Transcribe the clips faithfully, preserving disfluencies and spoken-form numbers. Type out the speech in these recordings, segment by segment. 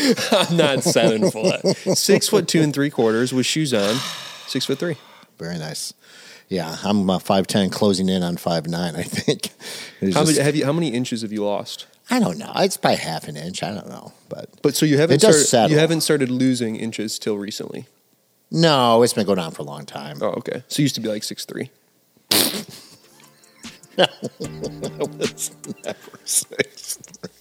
I'm not seven foot. Six foot two and three quarters with shoes on. Six foot three. Very nice. Yeah, I'm uh, five ten, closing in on five nine, I think. How, just, many, have you, how many inches have you lost? I don't know. It's by half an inch. I don't know. But but so you haven't it does started, settle. You haven't started losing inches till recently? No, it's been going on for a long time. Oh, okay. So you used to be like six three. No, I was never six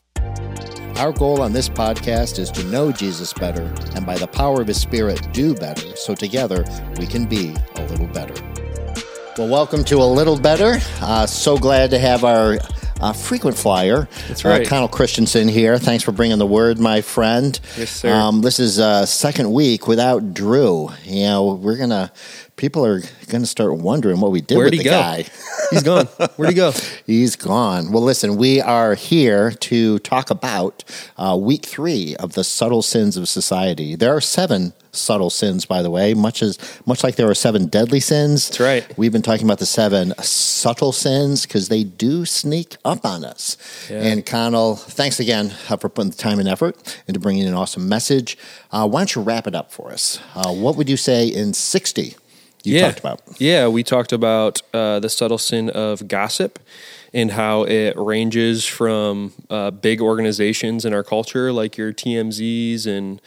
three. Our goal on this podcast is to know Jesus better and by the power of his Spirit do better so together we can be a little better. Well, welcome to A Little Better. Uh, so glad to have our uh, frequent flyer, That's right. uh, Connell Christensen here. Thanks for bringing the word, my friend. Yes, sir. Um, this is uh, second week without Drew. You know, we're going to, people are going to start wondering what we did Where'd with he the go? guy. He's gone. Where'd he go? He's gone. Well, listen, we are here to talk about uh, week three of the subtle sins of society. There are seven subtle sins, by the way, much as much like there are seven deadly sins. That's right. We've been talking about the seven subtle sins because they do sneak up on us. Yeah. And Connell, thanks again uh, for putting the time and effort into bringing an awesome message. Uh, why don't you wrap it up for us? Uh, what would you say in sixty? You yeah. talked about. Yeah, we talked about uh, the subtle sin of gossip and how it ranges from uh, big organizations in our culture like your T M Zs and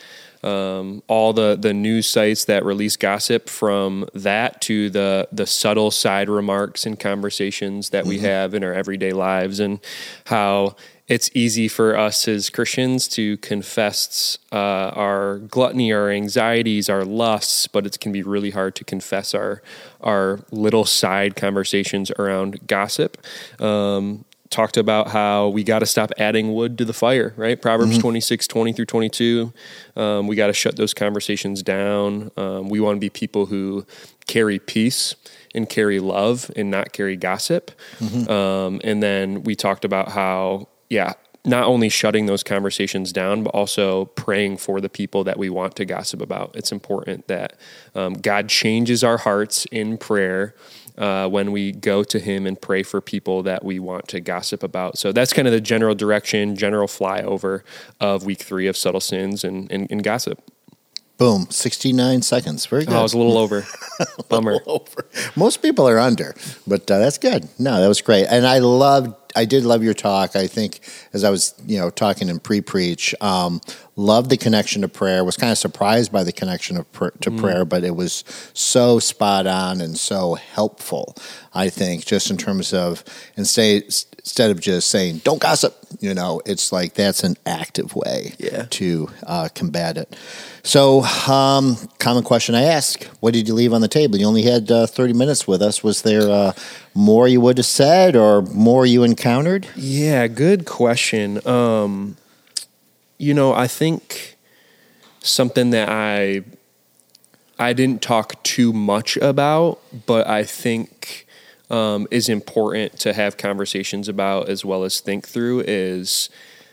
um, all the, the news sites that release gossip, from that to the, the subtle side remarks and conversations that mm-hmm. we have in our everyday lives, and how it's easy for us as Christians to confess uh, our gluttony, our anxieties, our lusts, but it can be really hard to confess our our little side conversations around gossip. Um, talked about how we got to stop adding wood to the fire, right? Proverbs mm-hmm. twenty-six, twenty through twenty-two. Um, we got to shut those conversations down. Um, we want to be people who carry peace and carry love and not carry gossip. Mm-hmm. Um, and then we talked about how, yeah, not only shutting those conversations down, but also praying for the people that we want to gossip about. It's important that um, God changes our hearts in prayer uh, when we go to him and pray for people that we want to gossip about. So that's kind of the general direction, general flyover of week three of subtle sins and, and, and gossip. Boom, sixty-nine seconds. Very good. Oh, I was a little over. Bummer. little over. Most people are under, but uh, that's good. No, that was great. And I loved, I did love your talk. I think as I was, you know, talking in pre-preach, um, loved the connection to prayer, was kind of surprised by the connection of pr- to mm. prayer, but it was so spot on and so helpful, I think, just in terms of, instead, instead of just saying, don't gossip, you know, it's like that's an active way yeah. to uh, combat it. So, um, common question I ask, what did you leave on the table? You only had uh, thirty minutes with us. Was there uh, more you would have said or more you encountered? Yeah, good question. Um, you know, I think something that I I didn't talk too much about, but I think um, is important to have conversations about as well as think through is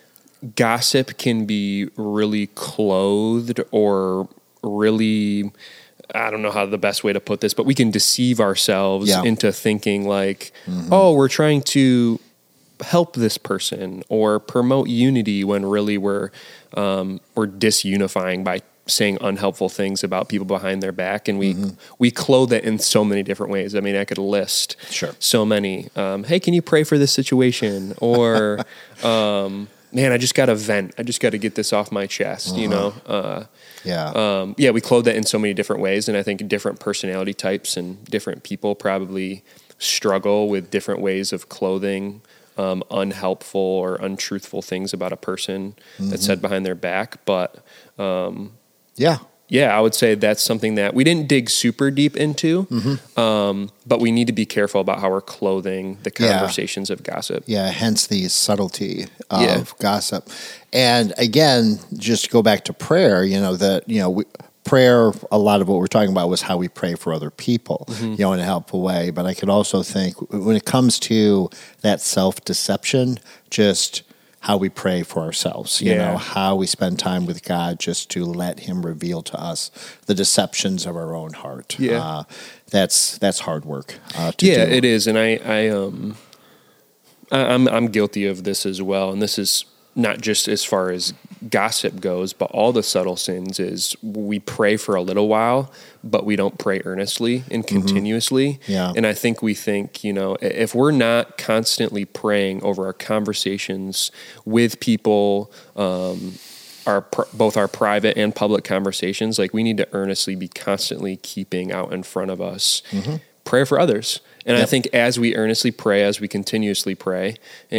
gossip can be really clothed or really, I don't know how the best way to put this, but we can deceive ourselves yeah. into thinking like, mm-hmm. oh, we're trying to help this person or promote unity, when really we're um, we're disunifying by saying unhelpful things about people behind their back. And we mm-hmm. we clothe it in so many different ways. I mean, I could list sure. so many. Um, hey, can you pray for this situation? Or um, man, I just got to vent. I just got to get this off my chest, uh-huh. you know? Uh, yeah. Um, yeah, we clothe that in so many different ways. And I think different personality types and different people probably struggle with different ways of clothing um, unhelpful or untruthful things about a person mm-hmm. that's said behind their back. But um, yeah. Yeah, I would say that's something that we didn't dig super deep into, mm-hmm. um, but we need to be careful about how we're clothing the conversations yeah. of gossip. Yeah, hence the subtlety of yeah. gossip. And again, just to go back to prayer, you know, that, you know, we, prayer, a lot of what we're talking about was how we pray for other people, mm-hmm. you know, in a helpful way. But I could also think when it comes to that self-deception, just how we pray for ourselves, you yeah. know, how we spend time with God just to let him reveal to us the deceptions of our own heart. Yeah. Uh, that's, that's hard work uh, to yeah, do. it is. And I, I, um, I, I'm, I'm guilty of this as well. And this is not just as far as gossip goes, but all the subtle sins is we pray for a little while, but we don't pray earnestly and continuously. Mm-hmm. Yeah. And I think we think, you know, if we're not constantly praying over our conversations with people, um, our both our private and public conversations, like we need to earnestly be constantly keeping out in front of us mm-hmm. prayer for others. And yep. I think as we earnestly pray, as we continuously pray,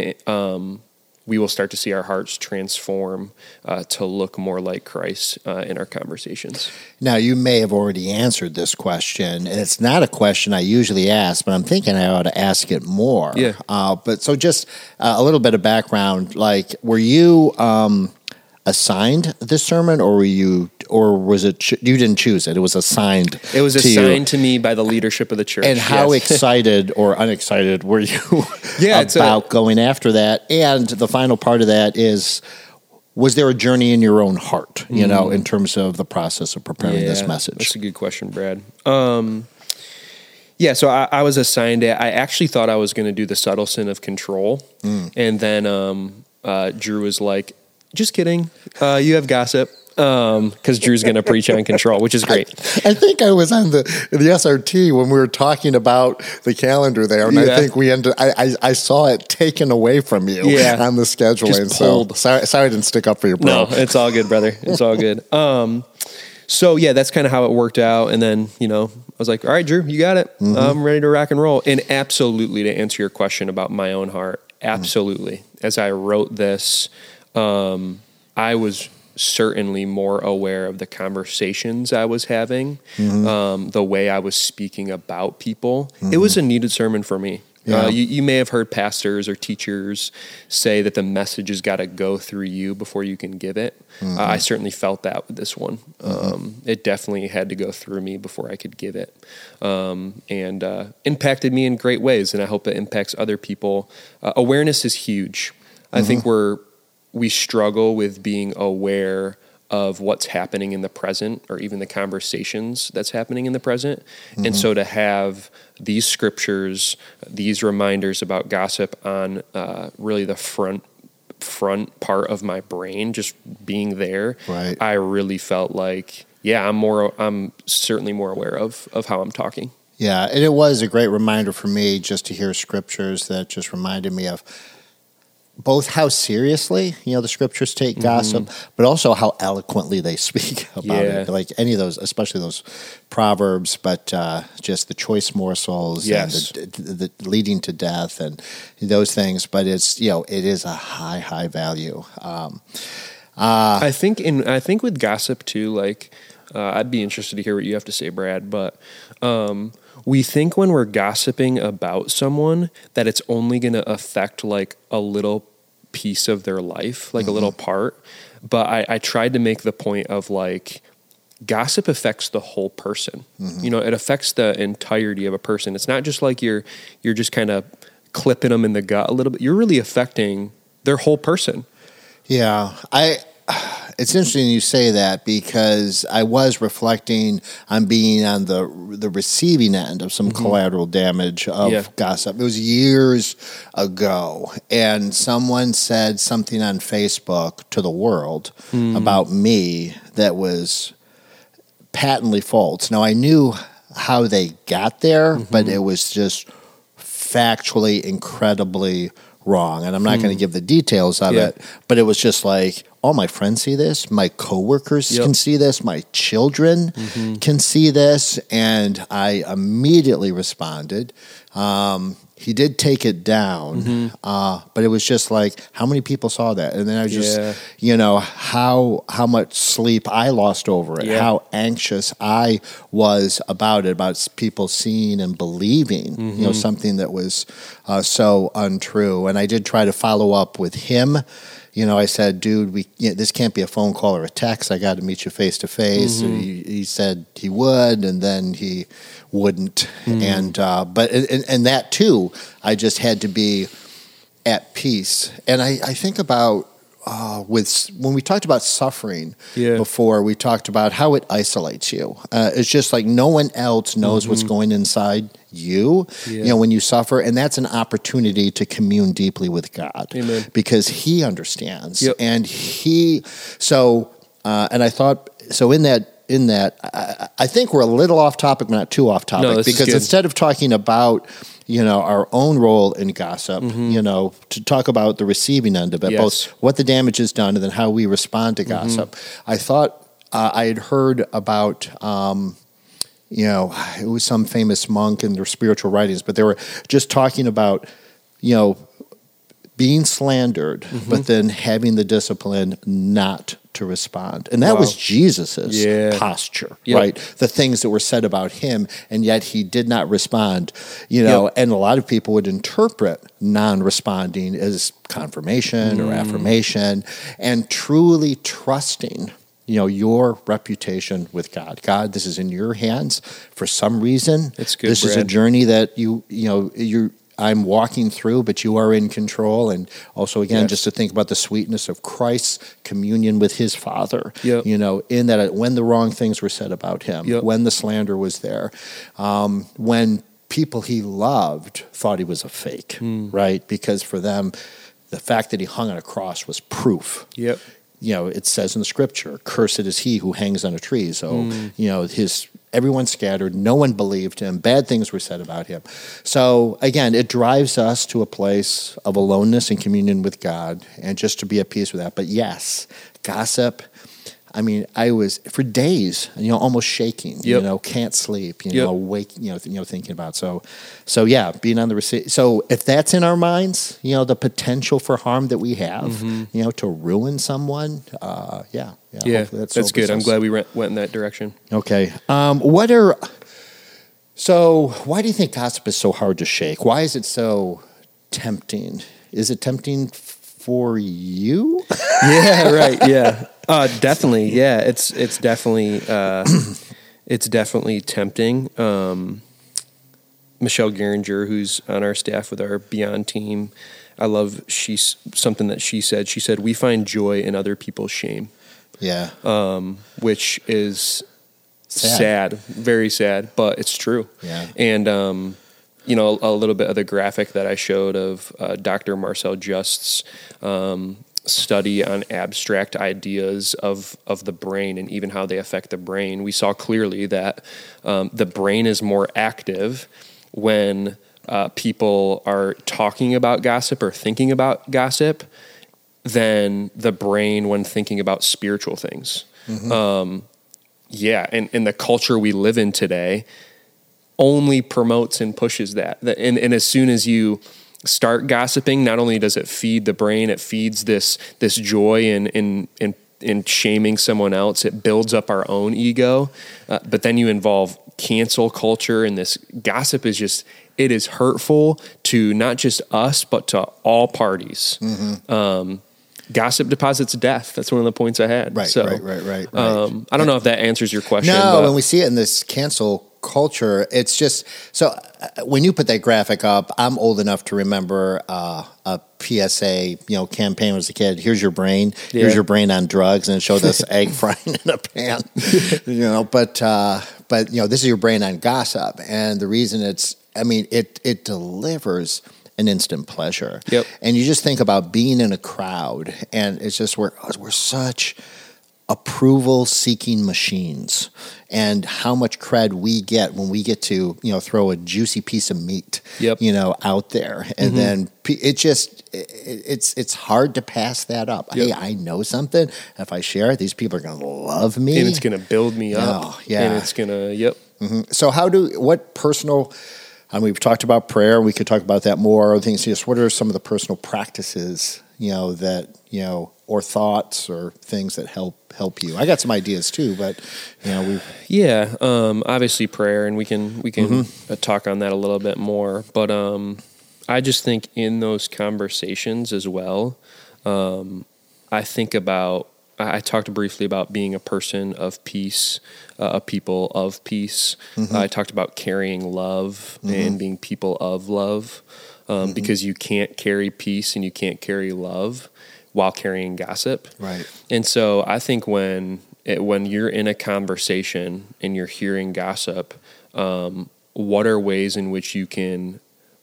um, we will start to see our hearts transform uh, to look more like Christ uh, in our conversations. Now, you may have already answered this question, and it's not a question I usually ask, but I'm thinking I ought to ask it more. Yeah. Uh, but so just uh, a little bit of background, like were you um, assigned this sermon, or were you, or was it, ch- you didn't choose it, it was assigned It was to assigned you. to me by the leadership of the church. And how yes. excited or unexcited were you yeah, about a, going after that? And the final part of that is, was there a journey in your own heart, you mm. know, in terms of the process of preparing yeah, this message? That's a good question, Brad. Um, yeah, so I, I was assigned it. I actually thought I was going to do the subtle sin of control. Mm. And then um, uh, Drew was like, just kidding. Uh, you have gossip. Um, because Drew's going to preach on control, which is great. I, I think I was on the the S R T when we were talking about the calendar there, and yeah. I think we ended. I, I I saw it taken away from you yeah. on the scheduling. Just pulled. So sorry, sorry I didn't stick up for you, bro. No, it's all good, brother. It's all good. Um, so yeah, that's kind of how it worked out. And then you know, I was like, all right, Drew, you got it. Mm-hmm. I'm ready to rock and roll. And absolutely, to answer your question about my own heart, absolutely. Mm-hmm. As I wrote this, um, I was certainly more aware of the conversations I was having, mm-hmm. um, the way I was speaking about people. Mm-hmm. It was a needed sermon for me. Yeah. Uh, you, you may have heard pastors or teachers say that the message has got to go through you before you can give it. Mm-hmm. Uh, I certainly felt that with this one. Mm-hmm. Um, it definitely had to go through me before I could give it, um, and uh, impacted me in great ways. And I hope it impacts other people. Uh, awareness is huge. I mm-hmm. think we're we struggle with being aware of what's happening in the present, or even the conversations that's happening in the present. Mm-hmm. And so to have these scriptures, these reminders about gossip on uh, really the front front part of my brain, just being there, right. I really felt like, yeah, I'm more, I'm certainly more aware of of how I'm talking. Yeah, and it was a great reminder for me just to hear scriptures that just reminded me of both how seriously, you know, the scriptures take mm-hmm. gossip, but also how eloquently they speak about yeah. it. Like any of those, especially those proverbs, but uh, just the choice morsels yes. and the, the, the leading to death and those things. But it's, you know, it is a high, high value. Um, uh, I think in I think with gossip too, like uh, I'd be interested to hear what you have to say, Brad. But um, we think when we're gossiping about someone that it's only going to affect like a little piece of their life, like mm-hmm. a little part. But I, I tried to make the point of like, gossip affects the whole person. Mm-hmm. You know, it affects the entirety of a person. It's not just like you're, you're just kind of clipping them in the gut a little bit. You're really affecting their whole person. Yeah. I, It's interesting you say that, because I was reflecting on being on the the receiving end of some mm-hmm. collateral damage of yeah. gossip. It was years ago, and someone said something on Facebook to the world mm. about me that was patently false. Now, I knew how they got there, mm-hmm. but it was just factually incredibly wrong. And I'm not mm. going to give the details of yeah. it, but it was just like, all my friends see this, my coworkers yep. can see this, my children mm-hmm. can see this, and I immediately responded. Um, he did take it down, mm-hmm. uh, but it was just like, how many people saw that? And then I just, yeah. you know, how how much sleep I lost over it, yeah. how anxious I was about it, about people seeing and believing, mm-hmm. you know, something that was uh, so untrue. And I did try to follow up with him. You know, I said, dude, we you know, this can't be a phone call or a text. I got to meet you face to face. He he said he would, and then he wouldn't. Mm. And uh, but and, and that too, I just had to be at peace. And I, I think about uh, with when we talked about suffering Yeah. before, we talked about how it isolates you. Uh, it's just like no one else knows what's going inside you, Yeah. you know, when you suffer, and that's an opportunity to commune deeply with God. Amen. Because He understands, Yep. and He. So, uh, and I thought so in that. In that, I, I think we're a little off topic, but not too off topic. No, this is because good. instead of talking about, you know, our own role in gossip, you know, to talk about the receiving end of it, Yes. both what the damage is done and then how we respond to gossip. I thought uh, I had heard about, um, you know, it was some famous monk in their spiritual writings, but they were just talking about, you know, being slandered, but then having the discipline not to respond. And that Wow. was Jesus's Yeah. posture, Yep. right? The things that were said about him, and yet he did not respond, you know, Yep. and a lot of people would interpret non-responding as confirmation or affirmation, and truly trusting, you know, your reputation with God. God, this is in your hands for some reason. That's good, This is a Brad. journey that you, you know, you're, I'm walking through, but you are in control. And also, again, Yes. just to think about the sweetness of Christ's communion with his Father, Yep. you know, in that when the wrong things were said about him, Yep. when the slander was there, um, when people he loved thought he was a fake, Hmm. right? Because for them, the fact that he hung on a cross was proof. Yep. You know, it says in the scripture, cursed is he who hangs on a tree. So, Hmm. you know, his everyone scattered, no one believed him, bad things were said about him. So again, it drives us to a place of aloneness and communion with God and just to be at peace with that. But yes, gossip, I mean, I was for days, you know, almost shaking, you Yep. know, can't sleep, you Yep. know, wake, you know, th- you know, thinking about. So, so yeah, being on the receipt. So if that's in our minds, you know, the potential for harm that we have, you know, to ruin someone, uh, yeah, yeah, Yeah, hopefully that that's good. sobers I'm us. glad we went, went in that direction. Okay. Um, what are so? Why do you think gossip is so hard to shake? Why is it so tempting? Is it tempting for you? Yeah, right. Yeah, uh, definitely. Yeah, it's it's definitely uh, it's definitely tempting. Um, Michelle Geringer, who's on our staff with our Beyond team, I love she's something that she said. She said we find joy in other people's shame, Yeah. um, which is Sad. sad. very sad, but it's true. Yeah. And um, you know, a little bit of the graphic that I showed of uh, Doctor Marcel Just's um, study on abstract ideas of of the brain and even how they affect the brain. We saw clearly that um, the brain is more active when uh, people are talking about gossip or thinking about gossip than the brain when thinking about spiritual things. Um, yeah, and, and the culture we live in today only promotes and pushes that. The- And, and as soon as you start gossiping, not only does it feed the brain, it feeds this this joy in in in, in shaming someone else. It builds up our own ego. Uh, but then you involve cancel culture, and this gossip is just it is hurtful to not just us but to all parties. Um, Gossip deposits death. That's one of the points I had. Right, so, right, right, right, right. Um, I don't know if that answers your question. No, but when we see it in this cancel culture, it's just so. Uh, when you put that graphic up, I'm old enough to remember uh, a P S A, you know, campaign as a kid. Here's your brain. Yeah. Here's your brain on drugs, and it showed this egg frying in a pan. You know, but uh, but you know, this is your brain on gossip, and the reason it's, I mean, it it delivers an instant pleasure. Yep. And you just think about being in a crowd, and it's just we're we're such approval seeking machines, and how much cred we get when we get to, you know, throw a juicy piece of meat, Yep. you know, out there, and then pe- it just it, it's it's hard to pass that up. Yep. Hey, I know something. If I share it, these people are going to love me, and it's going to build me up. Oh, yeah. And it's going to, yep. So how do what personal? And we've talked about prayer. We could talk about that more. Other things. Just what are some of the personal practices, you know, that you know, or thoughts or things that help help you? I got some ideas too, but you know, we. Yeah, um, obviously prayer, and we can we can Mm-hmm. uh, talk on that a little bit more. But um, I just think in those conversations as well, um, I think about. I I talked briefly about being a person of peace, uh, a people of peace. Mm-hmm. I talked about carrying love and being people of love, um, Mm-hmm. because you can't carry peace and you can't carry love while carrying gossip. Right. And so I think when it, when you're in a conversation and you're hearing gossip, um, what are ways in which you can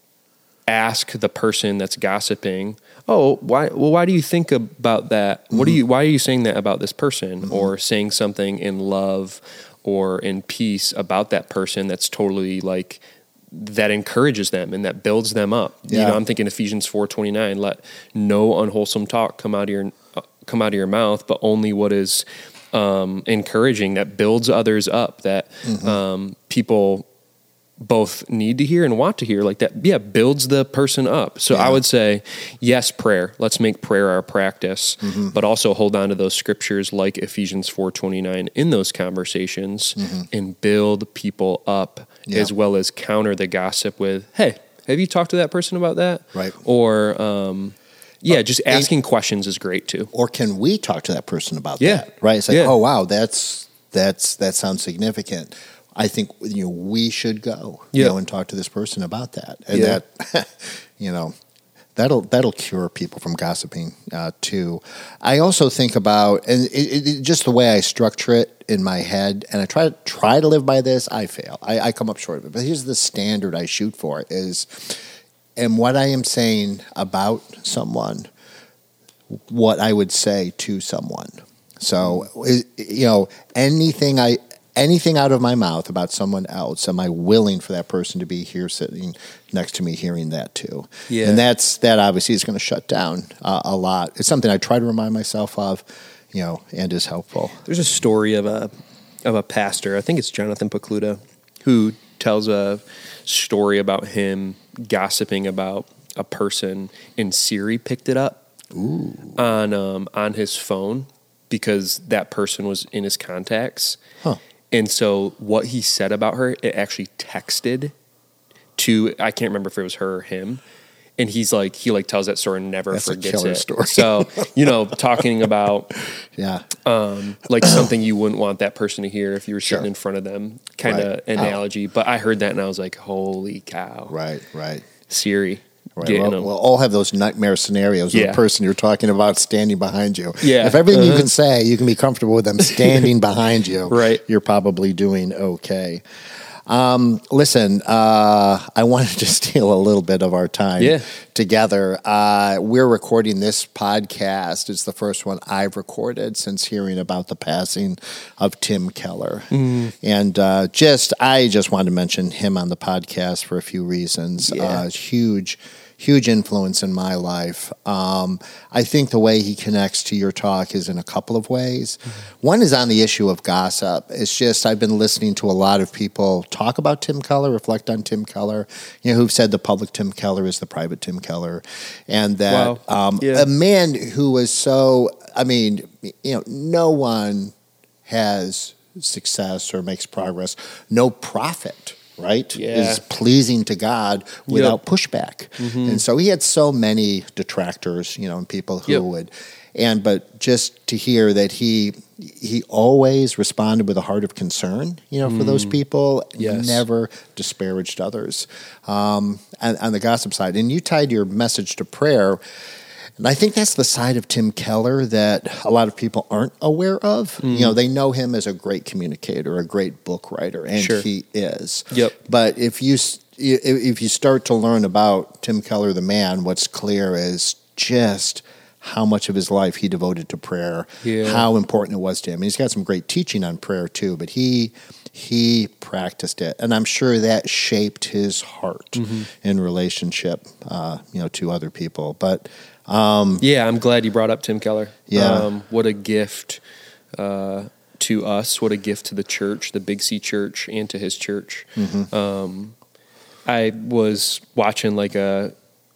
ask the person that's gossiping, oh, why, well, why do you think about that? Mm-hmm. What do you, why are you saying that about this person? Mm-hmm. Or saying something in love or in peace about that person that's totally like, that encourages them and that builds them up. Yeah. You know, I'm thinking Ephesians four twenty-nine, let no unwholesome talk come out of your, uh, come out of your mouth, but only what is um, encouraging, that builds others up, that mm-hmm. um, people both need to hear and want to hear, like that, yeah, builds the person up. So yeah. I would say, yes, prayer. Let's make prayer our practice, mm-hmm. but also hold on to those scriptures like Ephesians four twenty-nine in those conversations mm-hmm. and build people up yeah. as well as counter the gossip with, hey, have you talked to that person about that? Right. Or, um, yeah, just asking and, questions is great too. Or can we talk to that person about yeah. that? Right. It's like, yeah. oh, wow, that's, that's, that sounds significant. I think, you know, we should go, you yep. know, and talk to this person about that. And yeah. that, you know, that'll, that'll cure people from gossiping uh, too. I also think about, and it, it, just the way I structure it in my head, and I try to try to live by this, I fail. I, I come up short of it. But here's the standard I shoot for is, and what I am saying about someone, what I would say to someone. So, you know, anything I, anything out of my mouth about someone else, am I willing for that person to be here sitting next to me hearing that too? Yeah. And that's, that obviously is going to shut down uh, a lot. It's something I try to remind myself of, you know, and is helpful. There's a story of a, of a pastor, I think it's Jonathan Pokluda, who tells a story about him gossiping about a person, and Siri picked it up Ooh. on, um, on his phone because that person was in his contacts. Huh. And so what he said about her, it actually texted to, I can't remember if it was her or him. And he's like, he like tells that story and never That's forgets a killer it. Story. So, you know, talking about, yeah, um, like something you wouldn't want that person to hear if you were sitting sure. in front of them, kind of right. analogy. Oh. But I heard that and I was like, holy cow. Right, right. Siri. Right. We'll, we'll all have those nightmare scenarios with yeah. the person you're talking about standing behind you. Yeah. If everything uh-huh. you can say, you can be comfortable with them standing behind you, right. you're probably doing okay. Um, listen, uh, I wanted to steal a little bit of our time yeah. together. Uh, we're recording this podcast. It's the first one I've recorded since hearing about the passing of Tim Keller. Mm. And uh, just, I just wanted to mention him on the podcast for a few reasons. Yeah. Uh, huge Huge influence in my life. Um, I think the way he connects to your talk is in a couple of ways. Mm-hmm. One is on the issue of gossip. It's just I've been listening to a lot of people talk about Tim Keller, reflect on Tim Keller, you know, who've said the public Tim Keller is the private Tim Keller, and that wow. um, yeah. a man who was so, I mean, you know, no one has success or makes progress, no prophet, right, yeah. is pleasing to God without yep. pushback. Mm-hmm. And so he had so many detractors, you know, and people who yep. would, and but just to hear that he he always responded with a heart of concern, you know, for mm. those people, yes. never disparaged others um, on, on the gossip side. And you tied your message to prayer. And I think that's the side of Tim Keller that a lot of people aren't aware of. Mm. You know, they know him as a great communicator, a great book writer, and sure. he is. Yep. But if you if you start to learn about Tim Keller, the man, what's clear is just how much of his life he devoted to prayer, yeah. how important it was to him. And he's got some great teaching on prayer too, but he he practiced it, and I'm sure that shaped his heart mm-hmm. in relationship, uh, you know, to other people. But Um, yeah, I'm glad you brought up Tim Keller. Yeah. Um, what a gift uh, to us. What a gift to the church, the Big C Church, and to his church. Mm-hmm. Um, I was watching like a,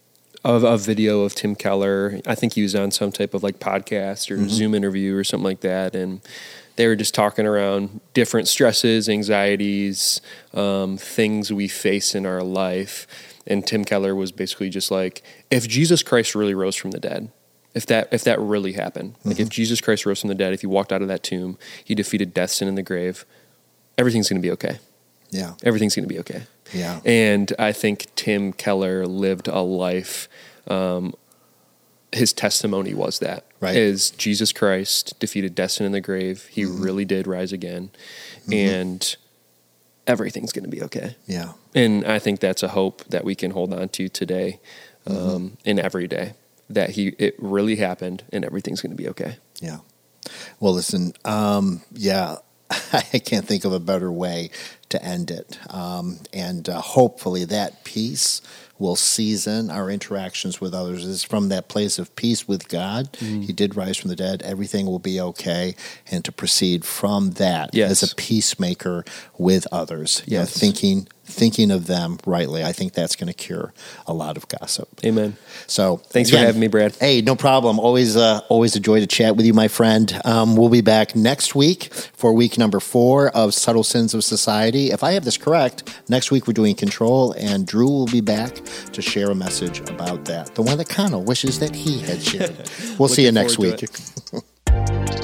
a a video of Tim Keller. I think he was on some type of like podcast or mm-hmm. Zoom interview or something like that, and they were just talking around different stresses, anxieties, um, things we face in our life. And Tim Keller was basically just like, if Jesus Christ really rose from the dead, if that if that really happened, like mm-hmm. if Jesus Christ rose from the dead, if he walked out of that tomb, he defeated death, sin, and the grave, everything's going to be okay. Yeah. Everything's going to be okay. Yeah. And I think Tim Keller lived a life, um, his testimony was that. Right. Is Jesus Christ defeated death, sin, and the grave. He mm-hmm. really did rise again. Mm-hmm. And everything's going to be okay. Yeah. And I think that's a hope that we can hold on to today, um, mm-hmm. and every day, that he it really happened and everything's going to be okay. Yeah. Well, listen, um, yeah, I can't think of a better way to end it. Um, and uh, hopefully that peace will season our interactions with others. It's from that place of peace with God. Mm. He did rise from the dead. Everything will be okay. And to proceed from that yes. as a peacemaker with others. Yes. You know, thinking thinking of them rightly. I think that's going to cure a lot of gossip. Amen. So thanks again, for having me, Brad. Hey, no problem. Always, uh, always a joy to chat with you, my friend. Um, we'll be back next week for week number four of Subtle Sins of Society. If I have this correct, next week we're doing Control, and Drew will be back to share a message about that. The one that Connell wishes that he had shared. We'll see you next week.